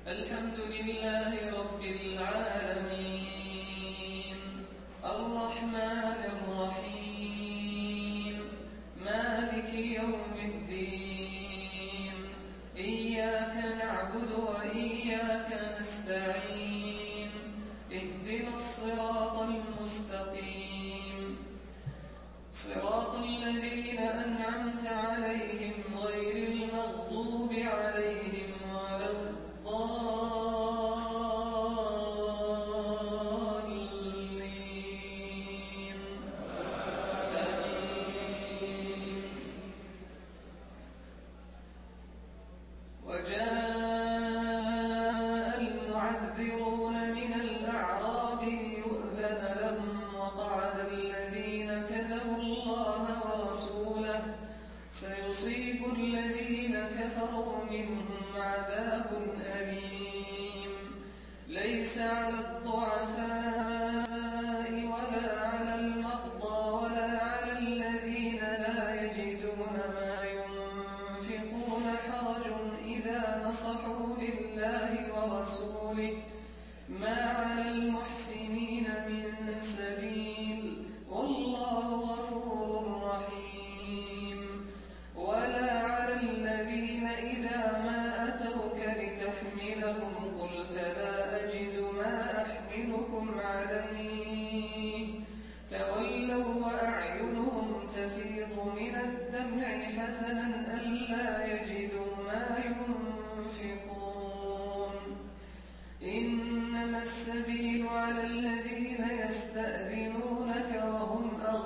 الحمد لله رب العالمين الرحمن الرحيم مالك يوم الدين إياك نعبد وإياك نستعين اهدنا الصراط المستقيم صراط الذين أنعمت عليهم غير المغضوب عليهم ولا الضالين آمين. وجاء المعذرون من الأعراب ليؤذن لهم وقعد الذين كذبوا الله ورسوله سيصيب الذين كفروا منهم عذاب أليم ليس على الضعفاء ولا على المرضى ولا على الذين لا يجدون ما ينفقون حرج إذا نصحوا لله ورسوله ما على المحسنين من سبيل والله غفور رحيم ولا على الذين إذا ما أتوك لتحملهم قلت لا أجد ما أحملكم عليه تولوا وأعينهم تفيض من الدمع حزنا ألا يجدوا ما ينفقون إنما السبيل على الذين يستأذنونك وهم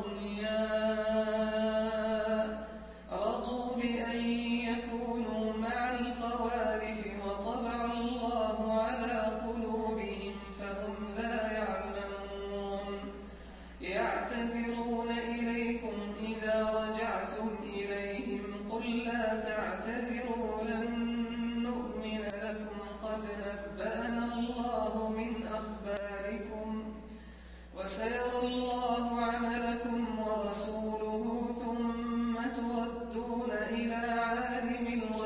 أغنياء رضوا بأن يكونوا مع الخوالف وطبع الله على قلوبهم فهم لا يعلمون يعتذرون إليكم إذا رجعتم إليهم قل لا تعتذروا لن نؤمن لكم قد نبأنا الله من أخباركم وسيرى الله عملكم ورسوله ثم تردون إلى عالم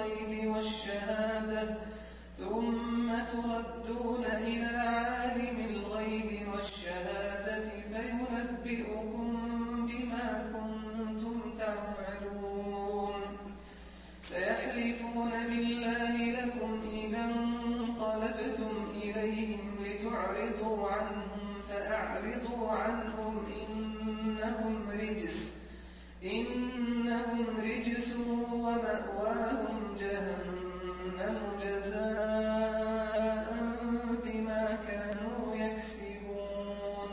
الغيب والشهادة فينبئكم بما كنتم تعملون سيحلفون بالله لكم إذا انقلبتم إليهم لتعرضوا عنهم فأعرضوا عنهم إنهم رجس ومأواهم جهنم جزاء بما كانوا يكسبون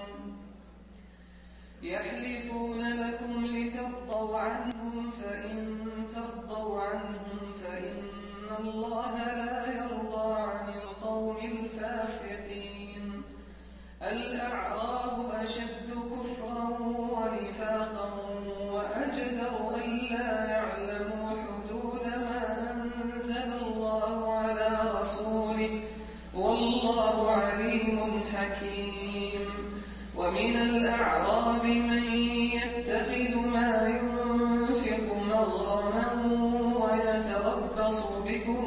يحلفون لكم لترضوا عنهم فإن ترضوا عنهم فإن الله لا يرضى عن القوم الفاسقين الأعراب أشد كفرا ونفاقا وأجدر ألا يعلموا حدود ما أنزل الله على رسوله والله عليم حكيم ومن الأعراب من يتخذ ما ينفق مغرما ويتربص بكم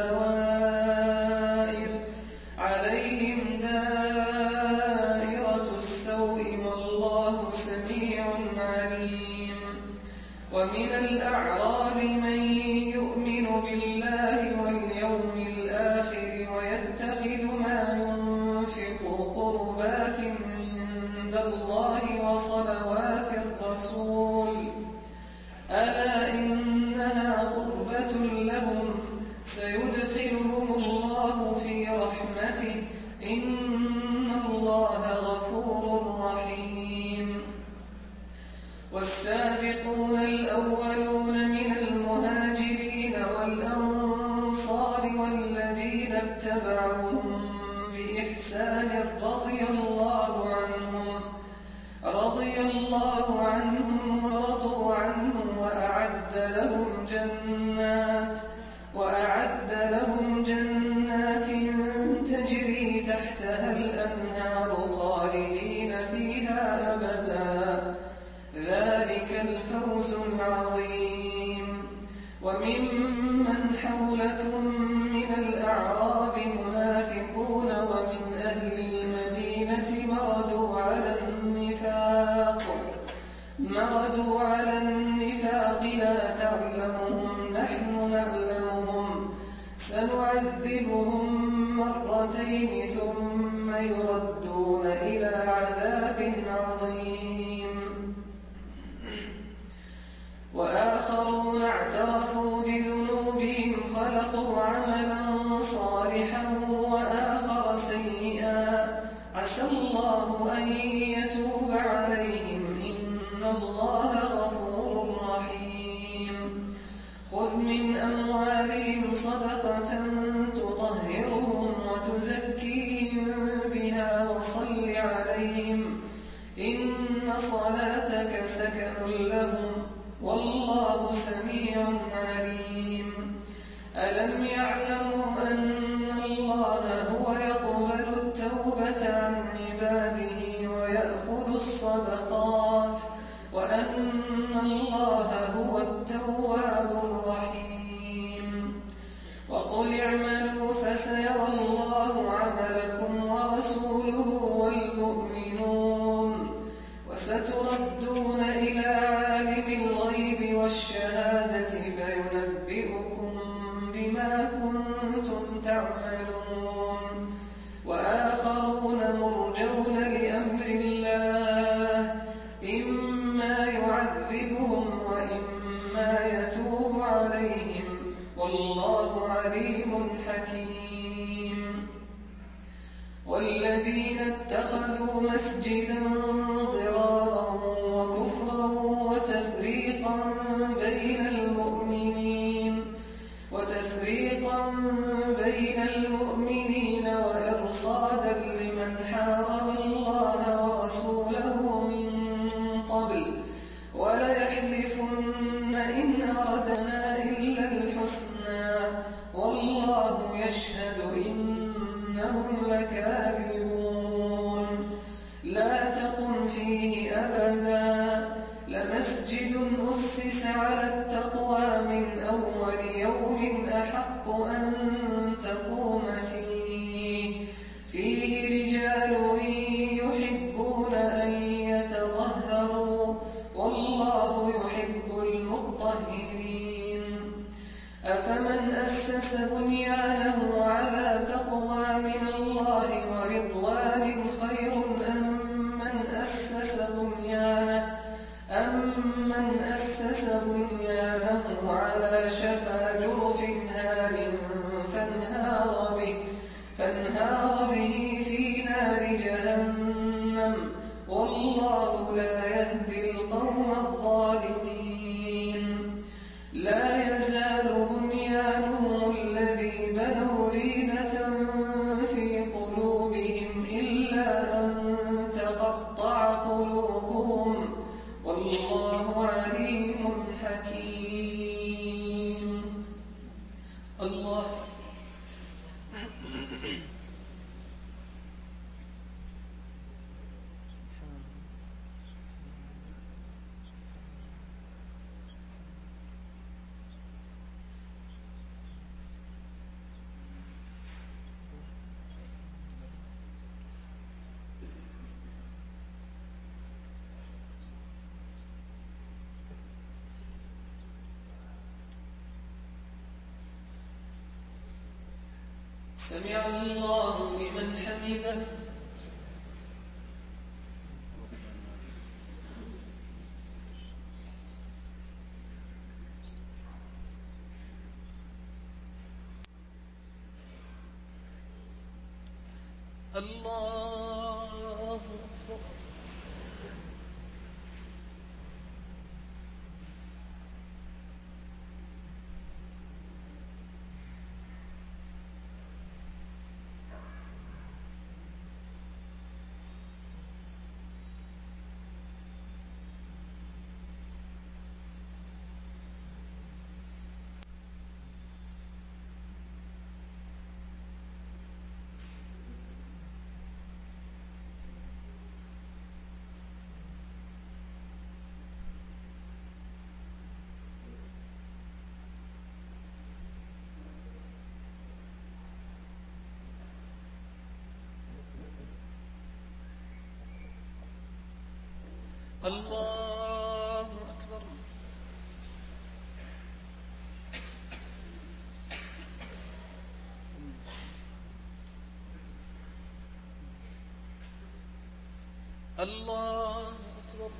الدوائر عليهم دائرة السوء والله سميع عليم ومن الأعراب من يؤمن بالله واليوم الآخر ويتخذ ما ينفق قربات عند الله وصلوات الرسول ألا إنها قربة لهم سيدخلهم الله في رحمته إن الله غفور رحيم والسابقون الأولون من المهاجرين والأنصار والذين اتبعوهم بإحسان رضي الله عنهم ورضوا عنه وأعد لهم جنات تجري تحتها الأنهار خالدين فيها أبدا ذلك الفوز العظيم وممن حولكم من الأعراب منافقون مردوا على النفاق لا تعلمهم نحن نعلمهم سنعذبهم مرتين ثم يردون إلى عذاب عظيم وآخرون اعترفوا بذنوبهم خلقوا عملا صالحا وآخر سيئا عسى الله أن يتوب عليهم إن الله غفور رحيم خذ من أموالهم صدقة تطهرهم وتزكيهم بها وصل عليهم إن صلاتك سكن لهم والله سميع عليم ألم يعلموا أن الله هو يقبل التوبة عن عباده ويأخذ الصدقات وأن الله هو التواب الرحيم وقل اعملوا فسيرى الله عملكم ورسوله والمؤمنون وستردون إلى عالم الغيب والشهادة فينبئكم بما كنتم تعملون وآخرون مرجون لأمر الله إما يعذبهم وإما يتوب عليهم والله عليم حكيم والذين اتخذوا مسجدا ضرارا وكفرا وتفريقا بين المؤمنين وإرصادا لمن حارب الله ورسوله من قبل وليحلفن إن أردنا إلا الحسنى والله يشهد إنهم لكاذبون لا تقم فيه أبدا لمسجد أسس على التقوى من أول يوم أحق أن تقوم فيه رجال يحبون أن يتطهروا والله يحب المطهرين أفمن أسس بنيانه على تقوى من الله ورضوان خير أم من أسس بنيانه على شفا جرف هار فانهار به في نار جهنم والله لا يهدي القوم الظالمين لا يزال بنيانهم الذي بنوا ريبة في قلوبهم إلا أن تقطع قلوبهم والله عليم حكيم الله سمع الله لمن حمده الله أكبر الله الله أكبر.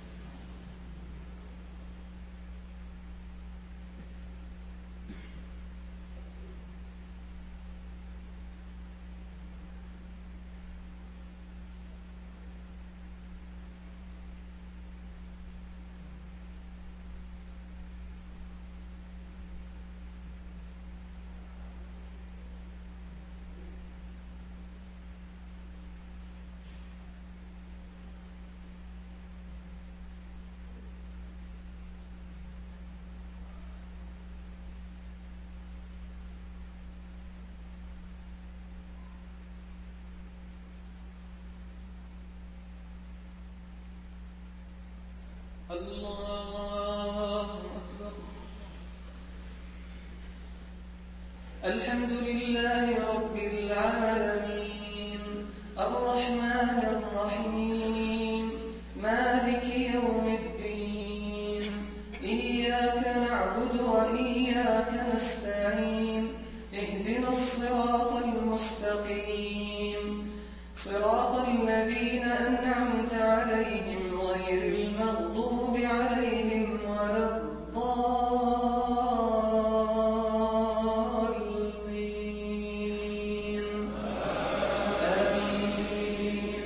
الله أكبر. الحمد لله رب العالمين الرحمن الرحيم مالك يوم الدين إياك نعبد وإياك نستعين اهدنا الصراط المستقيم صراط الذين أنعمت عليهم غير المغضوب عليهم ولا الضالين آمين.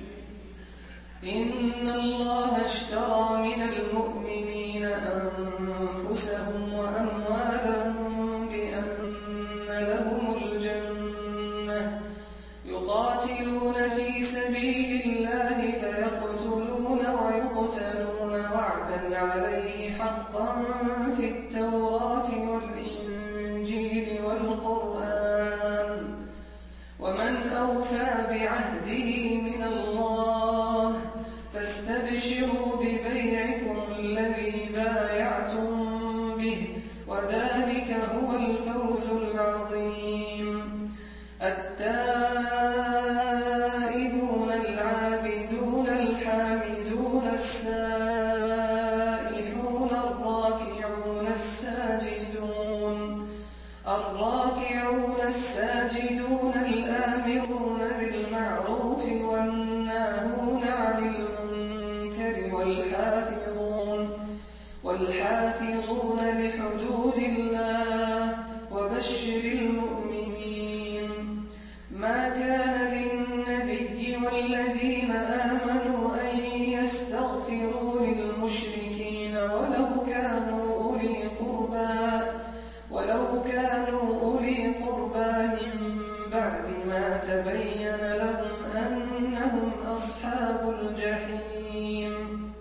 إن الله اشترى من المؤمنين أنفسهم وأموالهم بأن لهم الجنة يقاتلون في سبيل الله فيقتلون ويقتلون وعدا عليه حقا في التوراة والإنجيل والقرآن ومن أوفى بعهده من الله فاستبشروا ببيعكم الذي بايعتم به وذلك هو الفوز العظيم. التائبون العابدون الحامدون السائحون الراكعون الساجدون الآمرون بالمعروف والناهون عن المنكر والحافظون لحدود الله وبشر المؤمنين. ما كان للنبي والذين آمنوا أن يستغفروا للمشركين ولو كانوا أولي قربى من بعد ما تبين لهم أنهم أصحاب الجحيم.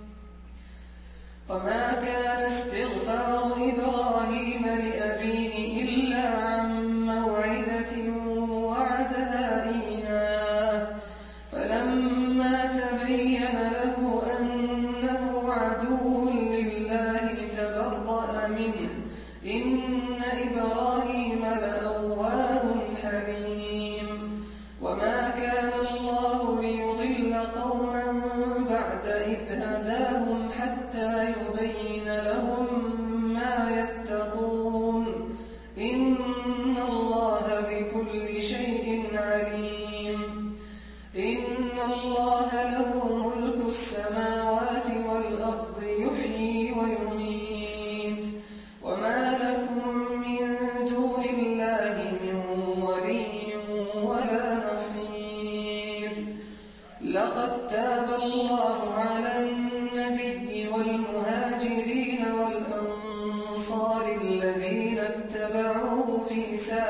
وما كان استغفار إبراهيم لأبيه إلا عن موعدة وعدها إياه فلما تبين له أنه عدو لله تبرأ منه إن إبراهيم لأواه حليم. وما كان الله ليضل قوما بعد إذ هداهم حتى يبين لهم ما يتقون إن الله بكل شيء عليم. إن الله له ملك السماوات والأرض يحيي ويميت وما لكم من دون الله من ولي ولا نصير. لقد تاب الله على النبي والمهاجرين والأنصار الذين اتبعوه في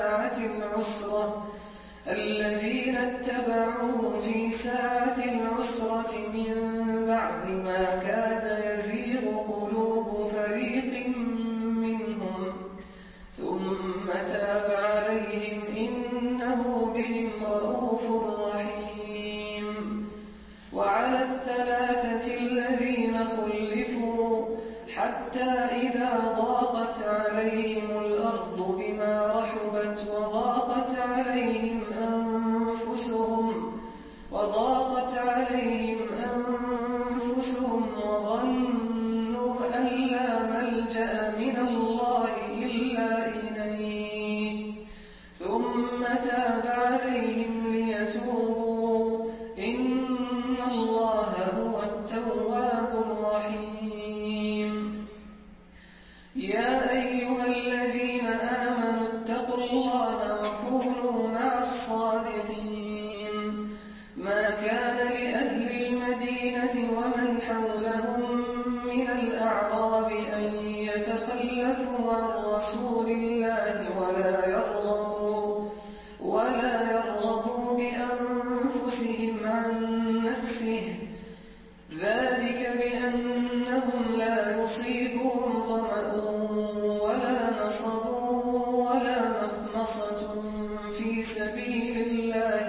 ساعة العسرة من بعد ما كاد يزيغ قلوب فريق منهم ثم تاب عليهم إنه بهم رءوف رحيم. وعلى الثلاثة الذين خلفوا حتى إذا ضاقت عليهم الأرض بما رحبت وضاقت عليهم أنفسهم وظنوا أن لا ملجأ من الله إلا إليه ثم تاب عليهم ليتوبوا إن الله يا أيها الذين آمنوا اتقوا الله وكونوا مع الصادقين ما كان لأهل المدينة ومن حولهم من الأعراب أن يتخلفوا عن رسول الله ولا يرغبوا بأنفسهم عن نفسه ذلك بأنهم لا يصيبهم ظمأ ولا نصب ولا مخمصة في سبيل الله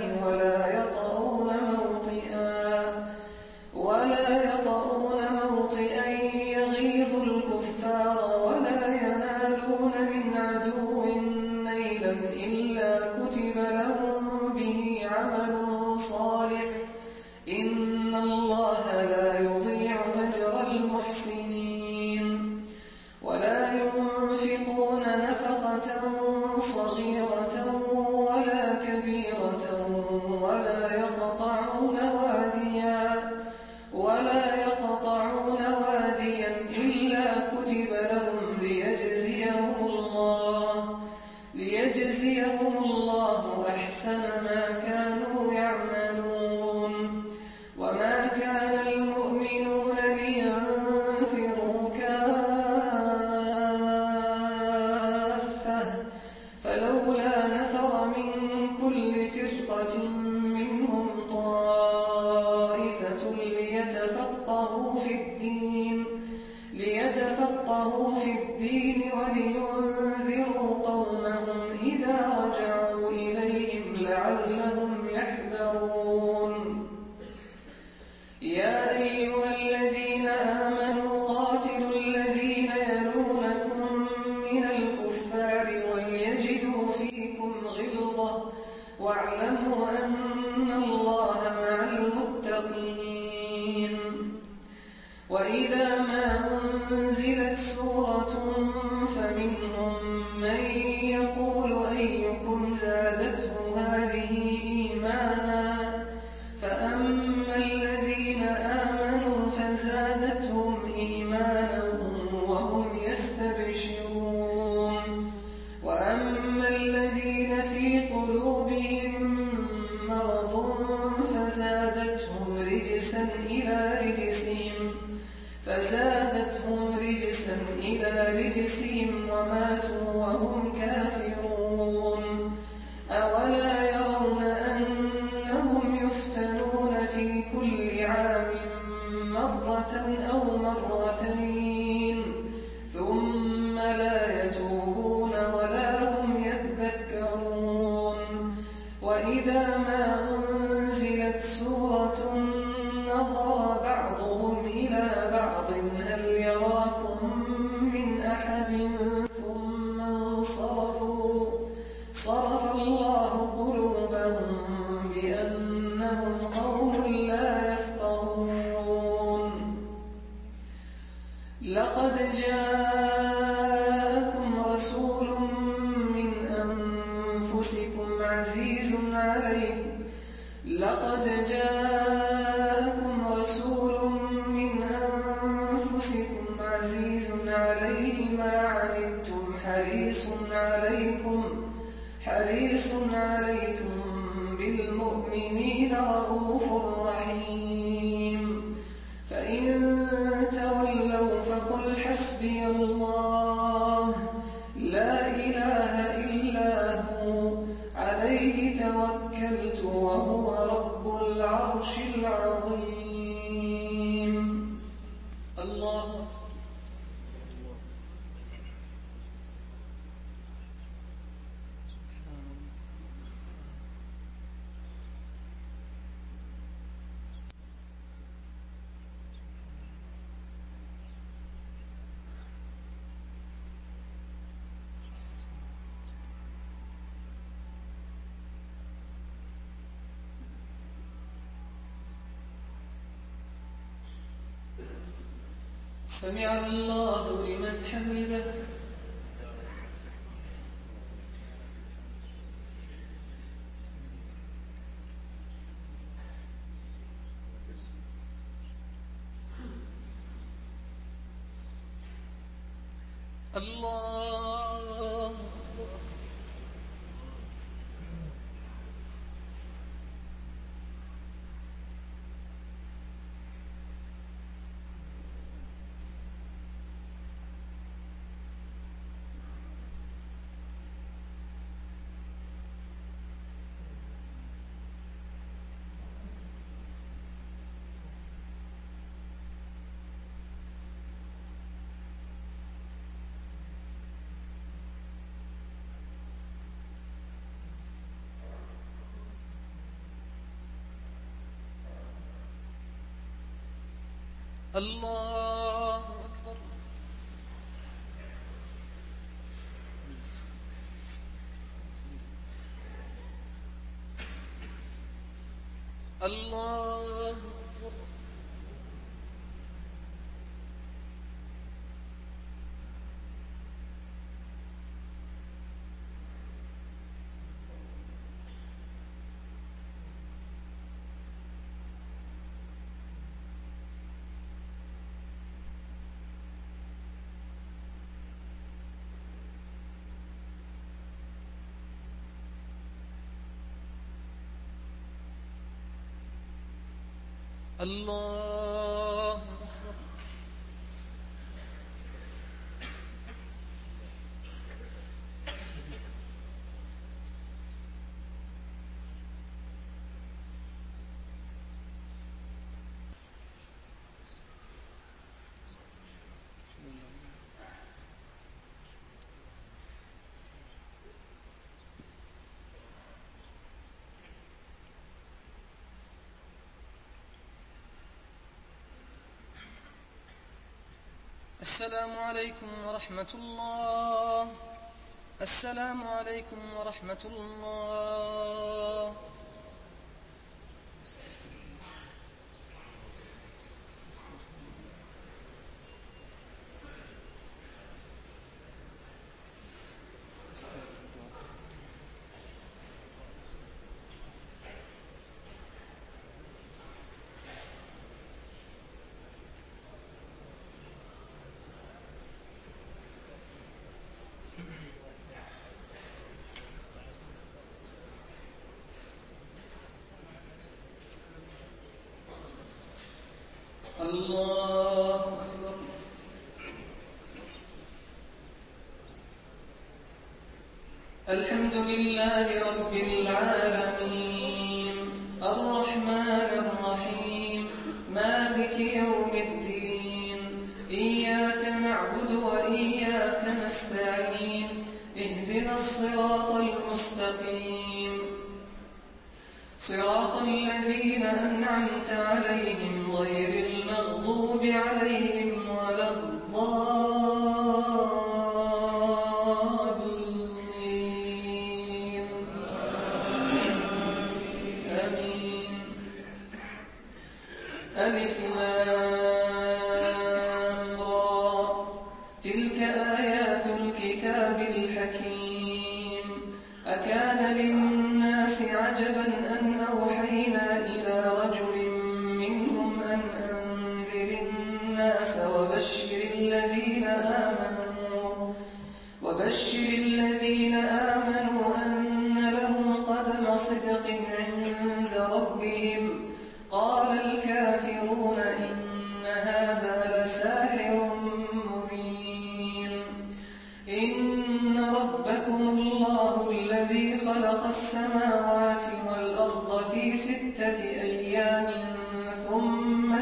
ولا يطؤون موطئا يغيظ الكفار ولا ينالون من عدو نيلا إلا كتب لهم به عمل صالح إن الله لا يضيع أجر المحسنين ولا ينفقون نفقة صغيرة ولا كبيرة ولا يقطعون واديا إلا كتب لهم ليجزيهم الله أحسن ما كانوا يعملون وما كان المؤمنون لينفروا كافة فلولا نفر من كل فرقة منهم طائفة ليتفقهوا في الدين ولينذروا قومهم إذا رجعوا إليهم لعلهم يحذرون يا أيها الذين آمنوا قاتلوا الذين يلونكم من الكفار وليجدوا فيكم غلظة واعلموا أن الله مع المتقين وإذا ما أنزلت سورة فمنهم من يقول أيكم زادته هذه إيمانا فأما الذين آمنوا فزادتهم إيمانا وهم يستبشرون وأما الذين في قلوبهم مرض فزادتهم رجسا إلى رجسهم وماتوا وهم كافرون أولا يرون أنهم يفتنون في كل عام مرة أو مرتين ثم لا يتوبون ولا هم يذكرون وإذا ما أنزلت سورة نظر بعضهم إلى بعض هل يراكم من أحد ثم صرف الله قلوبهم بأنهم قوم لا يفقهون لقد جاءكم رسول من أنفسكم عزيز عليه ما عنتم حريص عليكم بالمؤمنين رءوف رحيم فإن تولوا فقل حسبي الله لا إله إلا هو عليه توكلت وهو رب العرش العظيم الله سمع الله لمن حمده الله الله أكبر. الله أكبر. الله أكبر. السلام عليكم ورحمة الله. السلام عليكم ورحمة الله. الله أكبر. الحمد لله رب العالمين الرحمن الرحيم مالك يوم الدين إياك نعبد وإياك نستعين اهدنا الصراط المستقيم صراط الذين أنعمت عليهم غير المغضوب عليهم ولا الضالين آمين. ألف لام را تلك آيات الكتاب الحكيم أكان للناس عجبا أن أوحينا إلى رجل منهم أن أنذر الناس وبشر الذين آمنوا أن لهم قدم صدق عند ربهم قال الكافرون إن هذا لساحر مبين. إن ربكم الله الذي خلق السماوات والأرض في 6 أيام ثم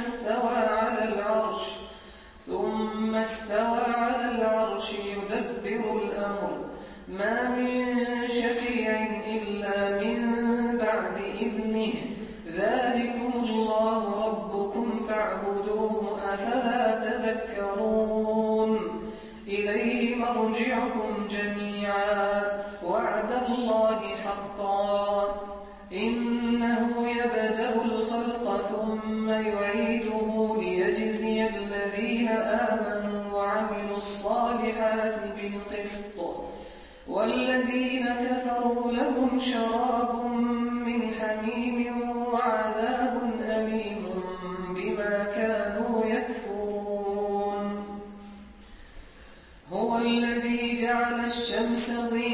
استوى على العرش يدبر الأمر ما من شفيع إلا من بعد إذنه ذلكم الله ربكم فاعبدوه أفلا تذكرون. إليه مرجعكم جميعا وعد الله حقا إنه يبدأ الخلق ثم يعيده ليجزي الذين آمنوا وعملوا الصالحات بالقسط والذين كفروا لهم شراب من حميم وعذاب أليم بما كانوا يكفرون. هو الذي جعل الشمس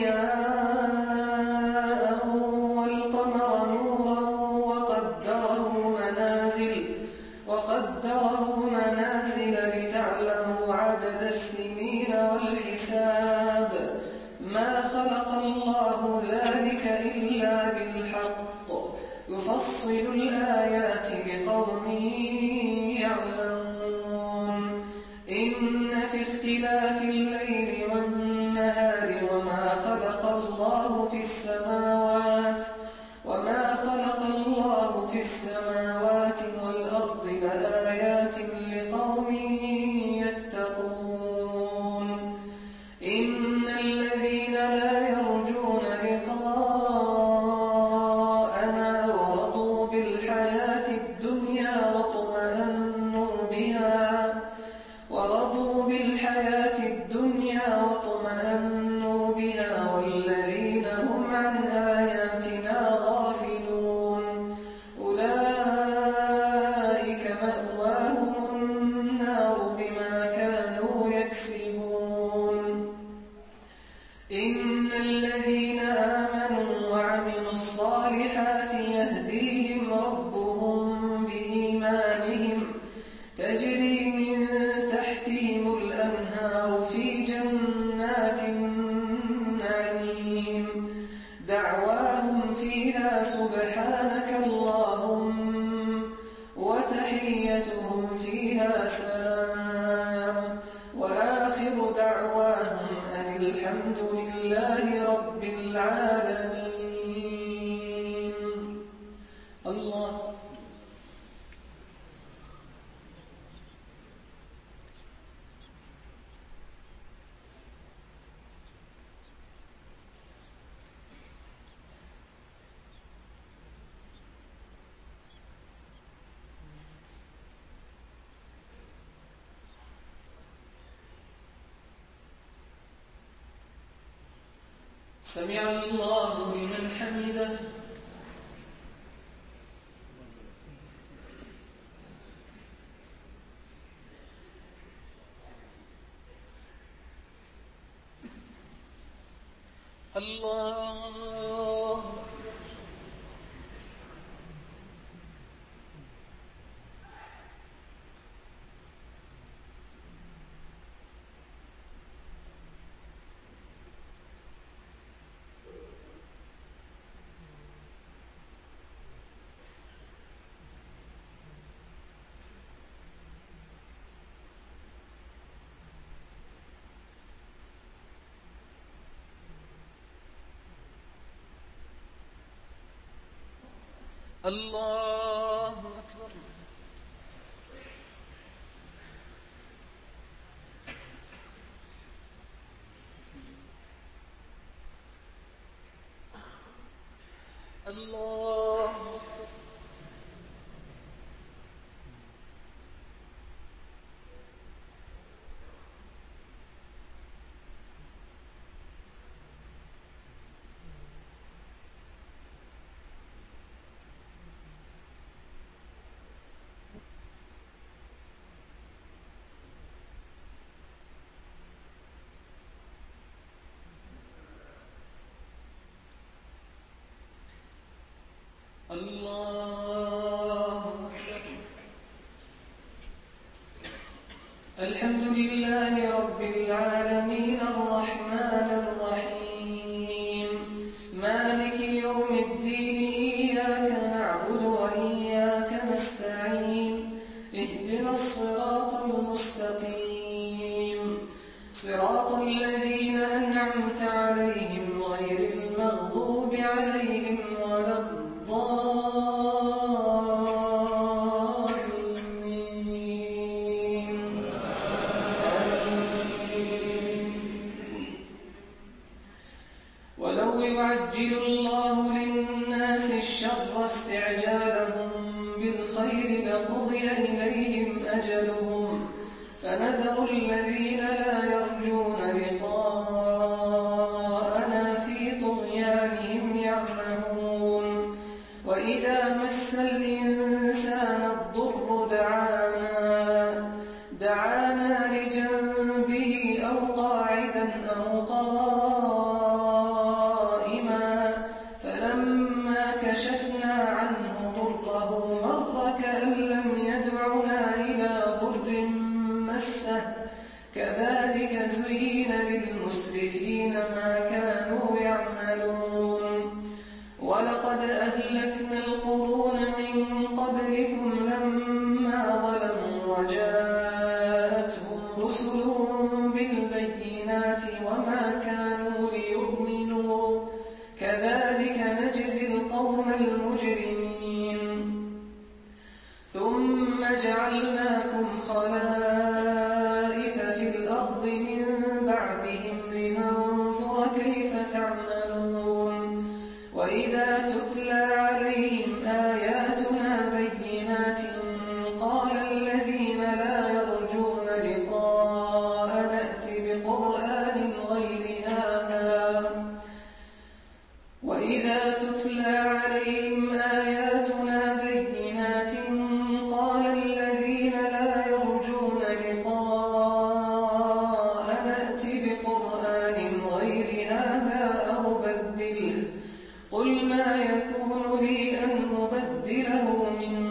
ضياء والقمر نورا وقدره منازل لتعلموا عدد السنين والحساب ما خلق الله ذلك إلا بالحق يفصل الآيات لقوم يعلمون إن في اختلاف الليل والنهار وما خلق الله في السماوات والأرض لآيات لقوم يتقون إن الذين لا يرجون لقاءنا ورضوا بالحياة الدنيا واطمأنوا بها والذين هم عن آياتنا غافلون أولئك مأواهم النار بما كانوا يكسبون إن الذين آمنوا وعملوا الصالحات يهديهم ربهم بإيمانهم تجري من تحتهم الأنهار في جنات النعيم دعواهم فيها سبحانك اللهم وتحيتهم فيها سلام وآخر دعواهم أن الحمد لله رب العالمين. الله سمع الله لمن حمده. الله الله أكبر. الله الله أكبر. الحمد لله رب العالمين الرحمن الرحيم مالك يوم الدين إياك نعبد وإياك نستعين اهدنا الصراط المستقيم صراط الذين أنعمت عليهم غير المغضوب عليهم ولا الضالين. ولو يعجل الله للناس الشر استعجالهم بالخير لقضي إليهم أجلهم فنذر الذين لا يرجون كذلك زين للمسرفين ما كانوا يعملون ولقد أهلكنا القرون من قبلكم لما ظلموا وجاءتهم رسلهم بالبينات وما كانوا ليؤمنوا كذلك نجزي القوم المجرمين ثم جعلناكم خلائف في الأرض من بعدهم لننظر كيف تعملون وإذا تتلى عليهم آياتنا بينات قال الذين لا يرجون لقاء نأت بقرآن غير هذا وإذا تتلى عليهم آياتنا بينات قال الذين لا يرجون لقاء نأت بقرآن غير هذا أو بدله قل ما يكون لي أن أبدله من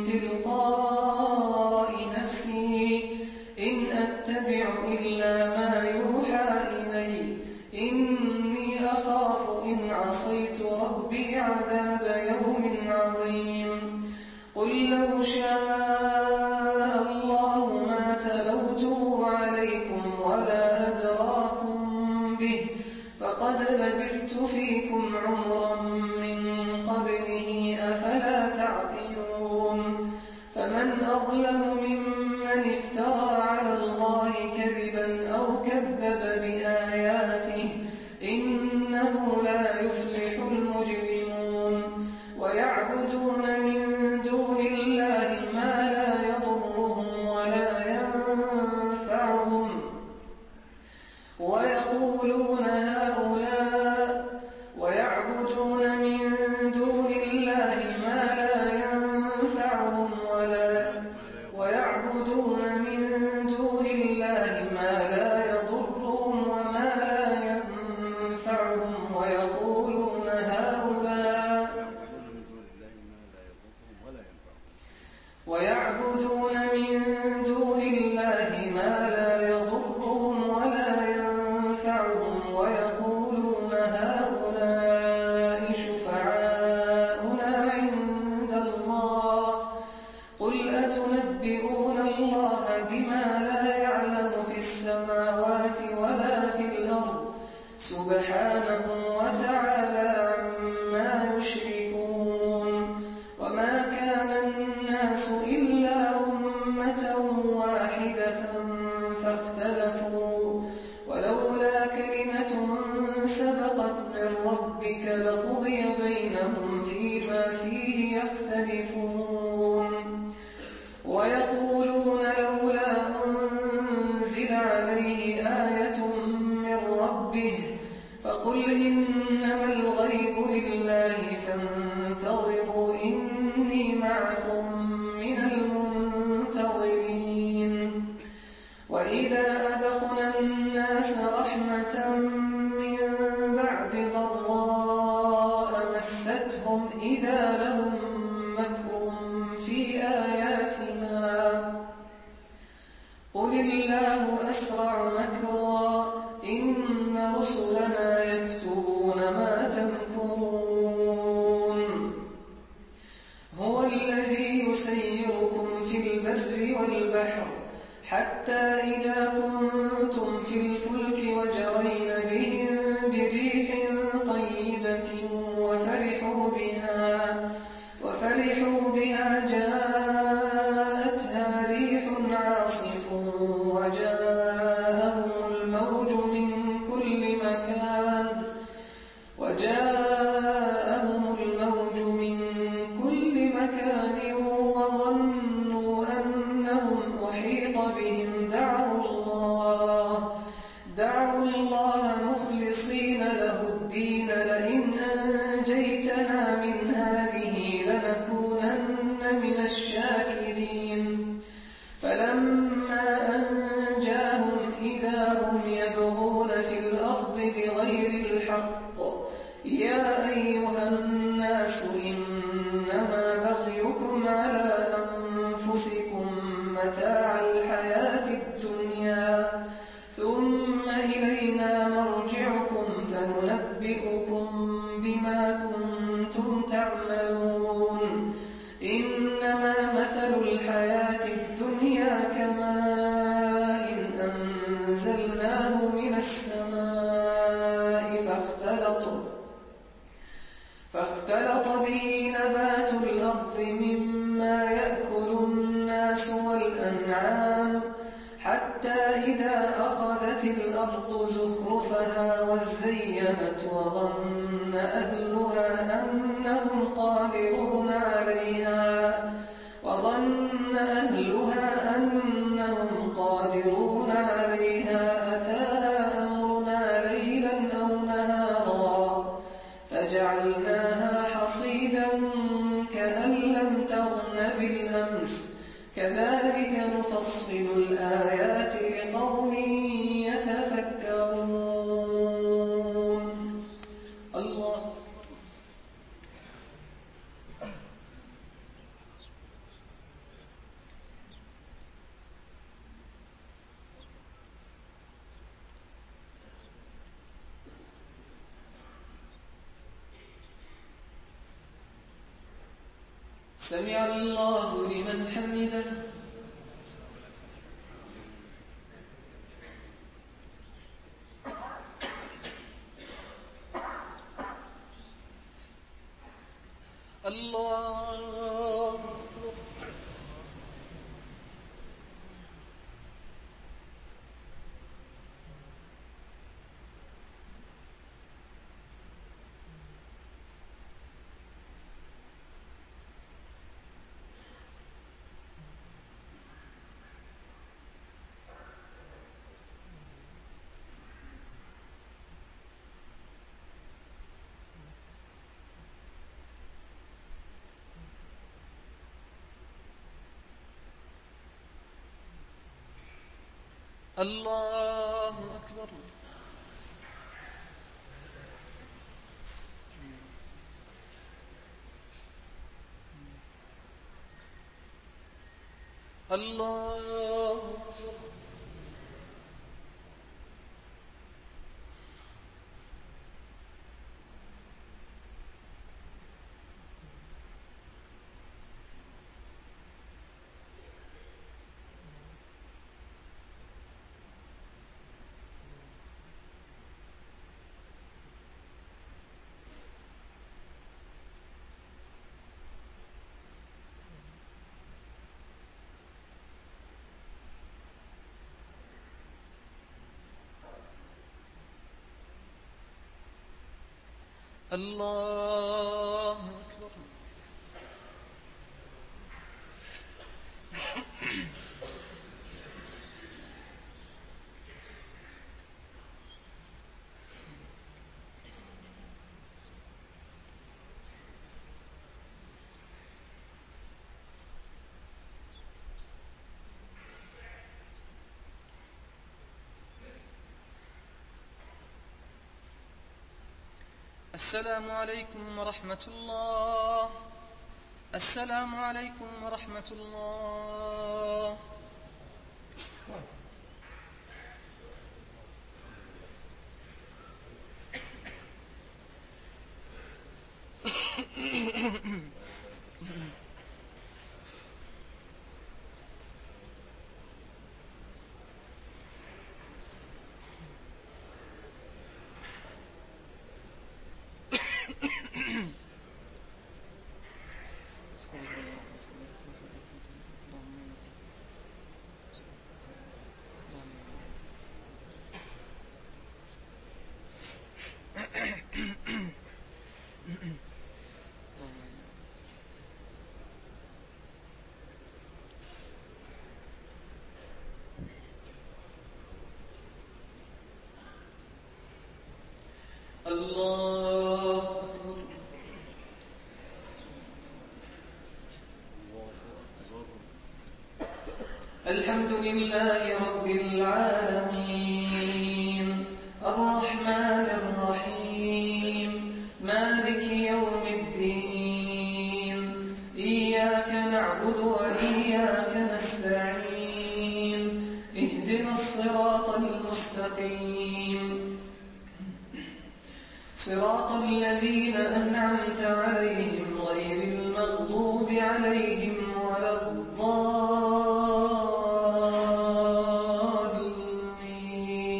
تلقاء نفسي إن أتبع إلا ما يوحى إلي إني أخاف إن عصيت ربي عذاب يوم عظيم قل لو شاء الله ما تلوته عليكم ولا أدراكم به فقد لبثت فيكم عمرا من قبله أفلا تعقلون فمن أظلم ممن افترى على الله كذبا أو كذب بآياته إنه لا يفلح المجرمون ويعبدون من دون الله ما لا يضرهم ولا ينفعهم ويقولون ويعبدون من دون الله ما لا ينفعهم ويعبدون من دون الله ما لا يضرهم وما لا ينفعهم ويقولون ويعبدون من دون الله ما لا يضرهم ولا ينفعهم ويقولون هؤلاء شفعاؤنا عند الله قل أتنبئون الله بما لا يعلم في السماوات ولا في الأرض سبحانه وتعالى عما يشركون وما كان الناس إلا أمة واحدة فاختلفوا ولولا كلمة سبقت من ربك لقضي بينهم فيما فيه يختلفون ويقولون لولا أنزل عليه آية من ربه فقل إنما الغيب لله فانتظروا إني معكم من المنتظرين وإذا أذقنا الناس رحمة من بعد ضراء مستهم إذا لهم مكر في آياتنا قل الله أسرع مكرا إن رسلنا يكتبون ما تمكرون هو الذي يسيركم في البر والبحر حتى إذا كنتم في الفلك وجرين بهم بريح طيبة وفرحوا بها جاءتها ريح عاصف وجاءهم الموج من كل مكان وظنوا أنهم أحيط بهم دعوا الله مخلصين له الدين لئن أنجيتنا من هذه لنكونن من الشاكرين فلما أنجاهم إذا هم يبغون في الأرض بغير الحق يا أيها الناس إنما بغيكم على أنفسكم متاع الحياة الدنيا أنزلناه من السماء فاختلط به نبات الأرض مما يأكل الناس والأنعام حتى إذا أخذت الأرض زخرفها وزينت وظن أهلها أنهم قادرون عليها أتاها أمرنا ليلا أو نهارا فجعلناها حصيدا كأن لم تغن بالأمس كذلك نفصل الآيات لقوم يتفكرون. الله سمع الله لمن حمده. الله الله أكبر. الله الله أكبر. السلام عليكم ورحمة الله. السلام عليكم ورحمة الله. الله أكبر. الحمد لله رب العالمين الرحمن الرحيم مالك يوم الدين إياك نعبد وإياك نستعين اهدنا الصراط المستقيم صراط الذين أنعمت عليهم غير المغضوب عليهم ولا الضالين.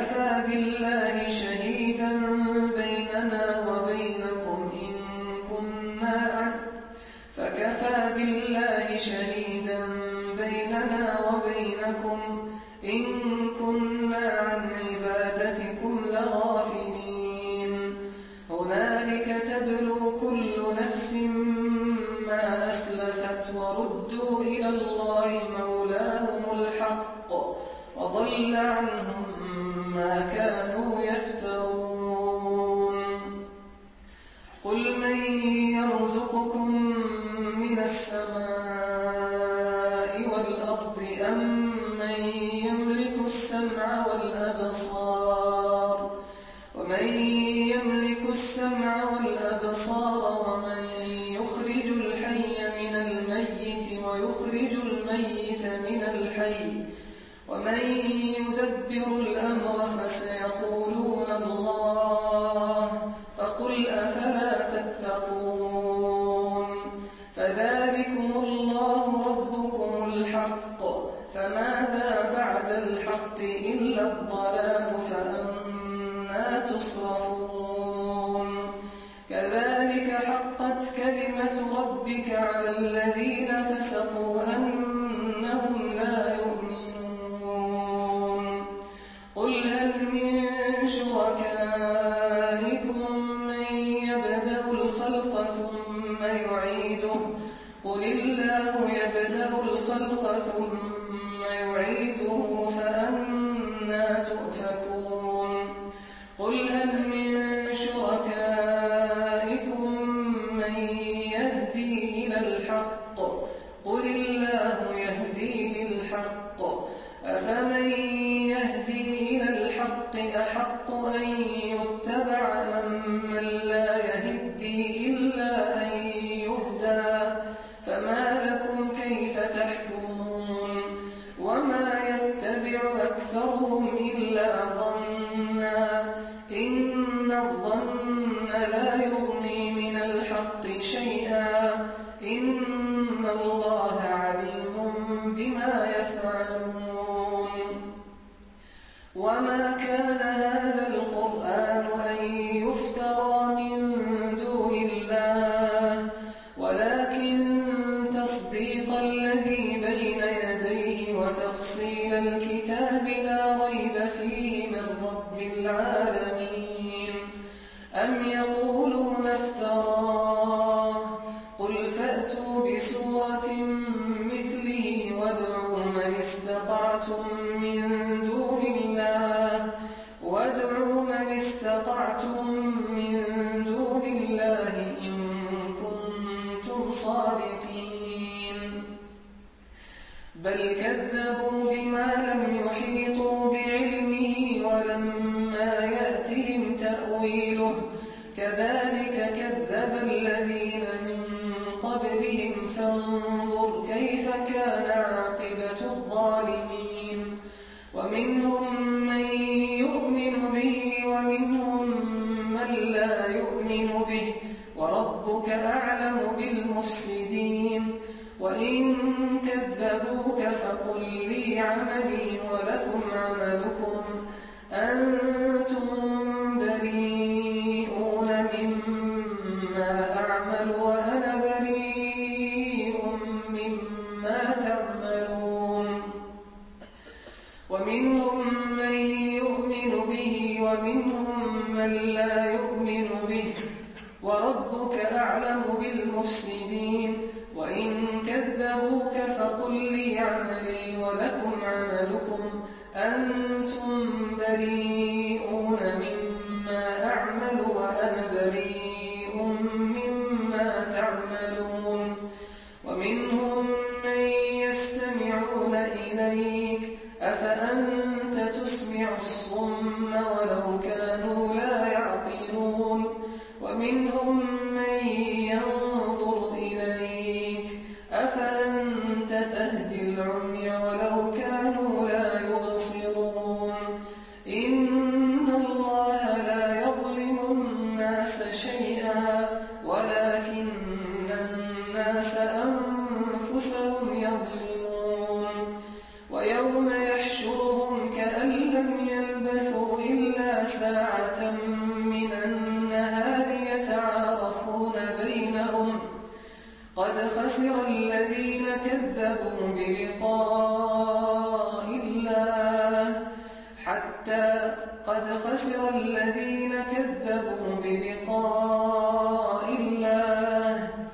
فكفى بالله شهيدا بيننا وبينكم إن كنا عن عبادتكم لغافلين هنالك تبلو كل نفس ما أسلفت وردوا إلى الله مولاهم الحق وضل عنهم ما كانوا يفترون قل من يرزقكم من السماء والأرض أم من يملك السمع والأبصار ومن يخرج الحي من الميت ويخرج الميت من الحي ومن يدبر الأمر فسيقولون الله فقل أفلا تتقون فذلكم الله ربكم الحق فماذا بعد الحق إلا الضلال فأنى تصرفون كذلك حقت كلمة ربك على الذين فسقوا أنهم لا يؤمنون قل هل من شركائكم من يبدأ الخلق ثم يعيده قل الله يبدأ الخلق ثم يعيده فأنى تؤفكون قل هل من شركائكم من يهدي إلى الحق قل الله يهدي للحق أفمن يهدي إلى الحق أحق أن يتبع أم من لا يهدي إلا أن يهدى فما لكم كيف تحكمون وما يتبع أكثرهم إلا ظنا إن الظن لا يغني من الحق شيئا إن الله عليم بما يفعلون وما كان هذا القرآن أن يفترى من دون الله ولكن تصديق الذي بين يديه وتفصيل الكتاب لا ريب فيه من رب العالمين أم يقولون افتراه قل فأتوا بسورة مثله وادعوا من استطعتم من دون الله إن كنتم صادقين بل كذبوا بما لم يحيطوا بعلمه ولما يأتهم تأويله كذلك كذب الذين من قبلهم فانظر كيف كان عاقبة الظالمين ومنهم من يؤمن به ومنهم من لا يؤمن به وربك أعلم بالمفسدين وإن كذبوك فقل لي عملي ولكم عملكم أنتم بريئون مما أعمل وأنا بريء مما تعملون ومنهم من يؤمن به ومنهم من لا يؤمن به وربك أعلم بالمفسدين وإن كذبوك فقل لي عملي ولكم عملكم أنتم بريئون مما أعمل وأنا بريء مما تعملون ومنهم من يستمعون إليك أفأنت تسمع الصم ولو كانوا لا يعقلون ومنهم من ينظر إليك أفأنت تهدي العمي ولو كانوا لا يبصرون إن الله لا يظلم الناس شيئا ولكن الناس أنفسهم يظلمون ويوم يحشرهم كأن لم يلبثوا خسر الذين كذبوا بلقاء الله قد خسر الذين كذبوا بلقاء الله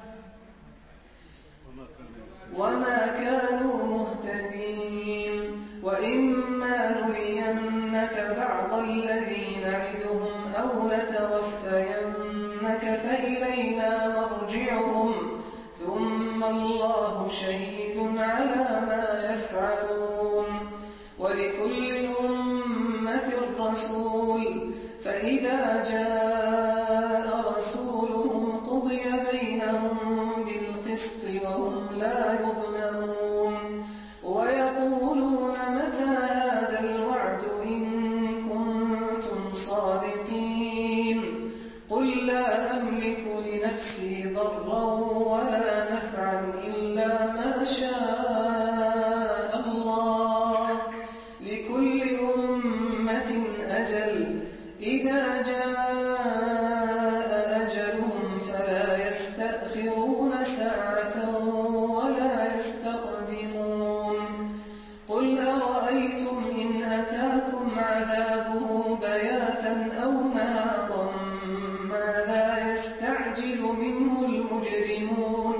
وما كانوا مهتدين وإما نرينك بعض الذي نعدهم أو نتوفينك فإلينا مرجعهم ثم الله شهيد على ما يفعلون ولكل أمة رسول فإذا جاء رسولهم قضي بينهم بالقسط وهم لا يظلمون ويقولون متى هذا الوعد إن كنتم صادقين قل لا أملك لنفسي ضرا ولا نفعا إلا ما شاء الله لكل أمة أجل إذا جاء أجلهم فلا يستأخرون ساعة ولا يستقدمون قل أرأيتم إن أتاكم عذابه بياتا أو نهارا ماذا يستعجل منه المجرمون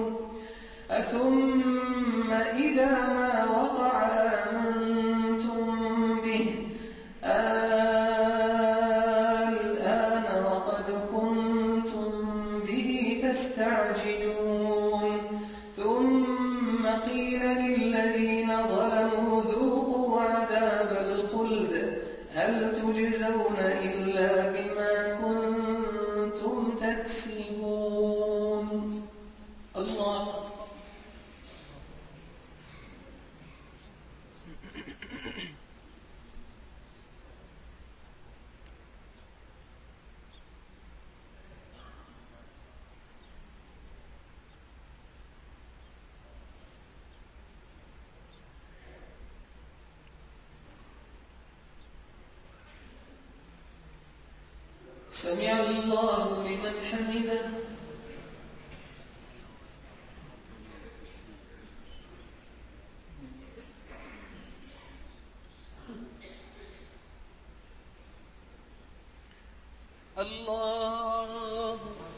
أثم إذا ما وقع آمنتم به الآن وقد كنتم به تستعجلون ثم قيل للذين ظلموا ذوقوا عذاب الخلد هل تجزون إلا بما كنتم تكسبون الله سمع الله لمن حمده الله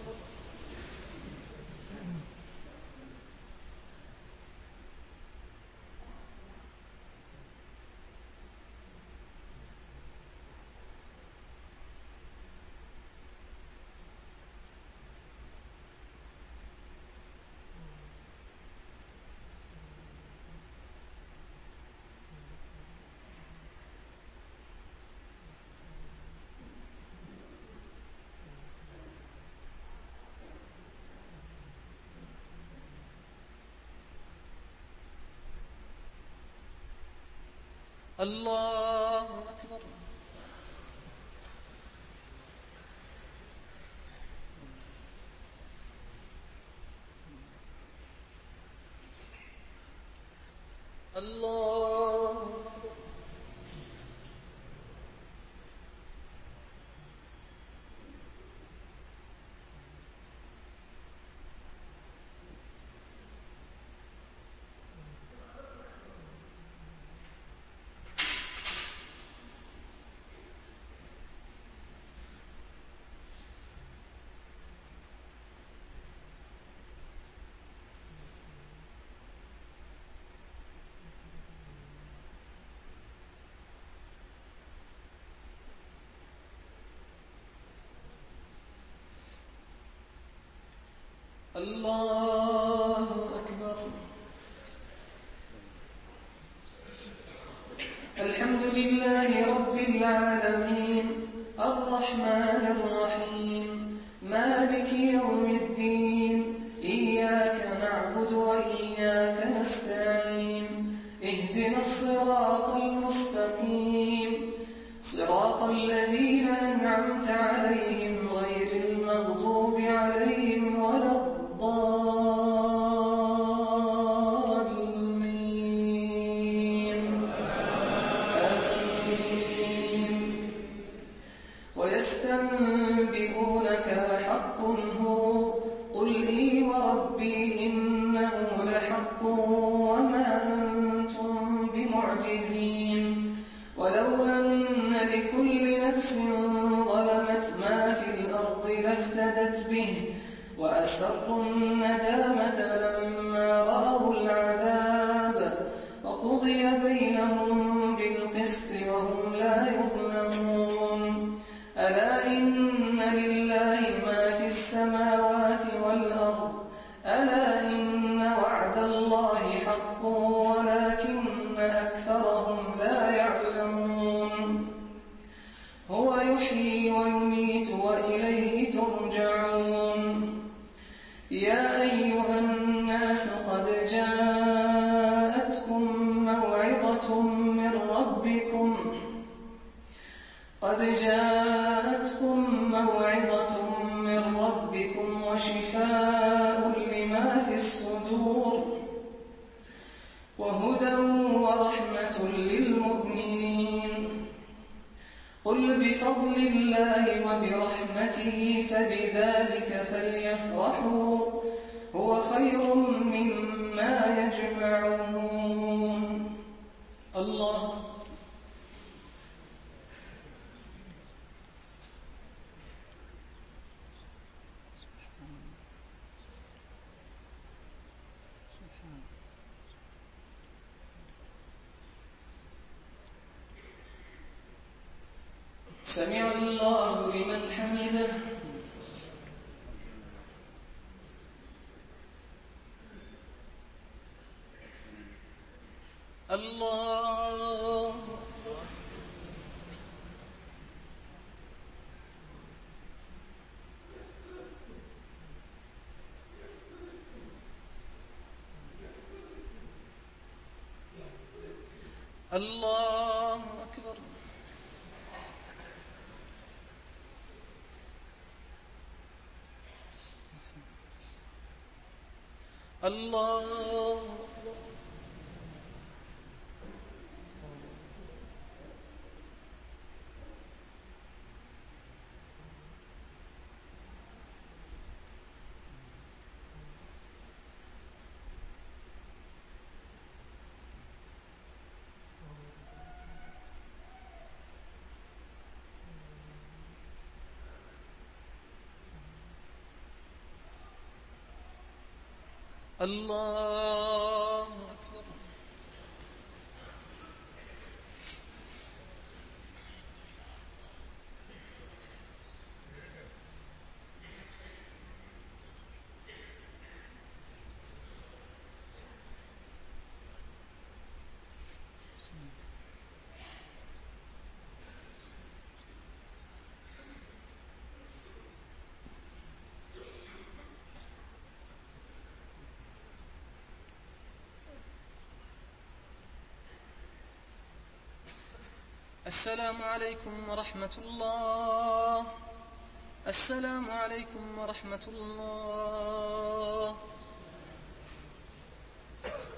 الله أكبر الله الله أكبر الحمد لله رب العالمين الرحمن الرحيم مالك يوم الدين إياك نعبد وإياك نستعين اهدنا الصراط المستقيم صراط الذين أنعمت عليهم غير المغضوب عليهم ولا الضالين آمين ويستنبئونك أحق هو قل إي وربي إنه وأسروا الندامة لما رأوا العذاب وقضي بينهم بالقسط وهم لا يظلمون ألا إن لله ما في السماوات والأرض ألا إن وعد الله حق ولكن أكثرهم لا يعلمون هو يحيي ويميت وإليه ترجعون يا أيها الناس قد جاءتكم موعظة من ربكم وشفاء لما في الصدور وهدى ورحمة للمؤمنين قل بفضل الله وبرحمته فبذلك فليفرحوا هو خير مما يجمعون الله سمع الله لمن حمده الله الله أكبر الله الله أكبر السلام عليكم ورحمة الله السلام عليكم ورحمة الله